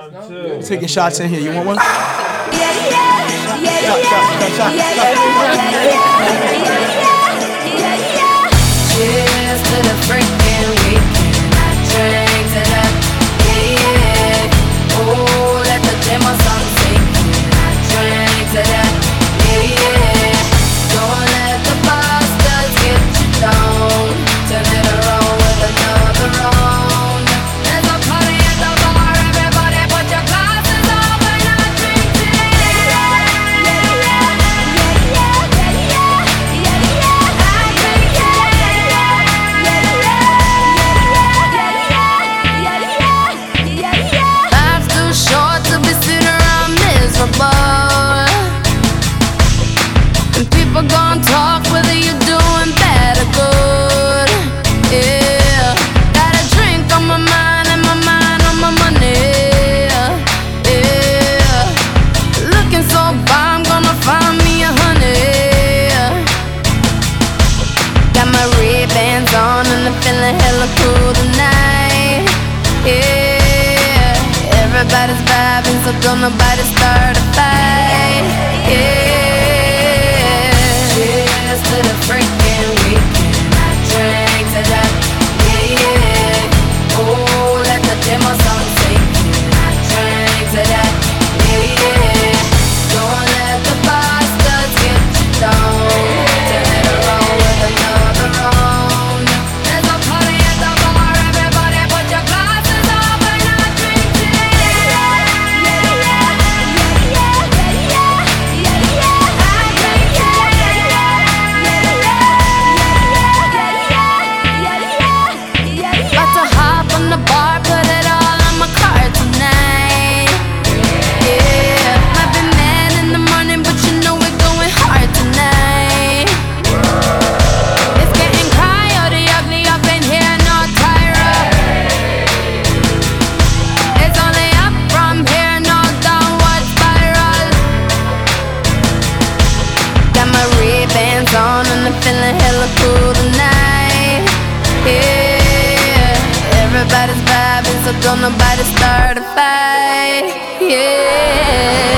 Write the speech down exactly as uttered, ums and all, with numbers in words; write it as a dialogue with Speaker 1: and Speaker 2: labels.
Speaker 1: Taking shots in here. You want one?
Speaker 2: Yeah, yeah, yeah, yeah,
Speaker 1: shot,
Speaker 2: yeah,
Speaker 1: shot,
Speaker 2: yeah. Cheers to the freaking weekend. I drank to that. Yeah, yeah. Oh, let the demo song sing. I drank to that. Yeah, yeah. Don't let the bastards get you down. Turn it around with another round. There's a party at the bar. Everybody put your glasses up and I drink today. Yeah, yeah, yeah, yeah, yeah, yeah, yeah, yeah. I drink today. Yeah, yeah, yeah, yeah, yeah, yeah, yeah. Life's too short to be sitting around miserable. And people gon' talk whether you're doing bad or good. Yeah, got a drink on my mind and my mind on my money. Yeah, looking so fine, I'm gonna find me a honey. Got my Ray-Bans on and I'm feeling hella cool tonight. Yeah, everybody's vibing, so don't nobody start a fight. Yeah. Cheers to the freaking weekend. I drank to that. Yeah, yeah. Oh, let the demo song sing. I drank to that. Yeah, yeah. Don't let the bastards get you down. Turn it around with another round. There's a party at the bar. Everybody put your glasses up and I drink today. Yeah, yeah, yeah, yeah, yeah, yeah, yeah, yeah. I drink today. About to hop on the bar, put it all on my card tonight. Yeah, might be mad in the morning, but you know we're going hard tonight. It's getting coyote ugly up in here, no Tyra. It's only up from here, no downward spiral. Got my Ray-Bans on and I'm feeling hella cool tonight. Yeah, everybody's vibing, so don't nobody start a fight. Yeah.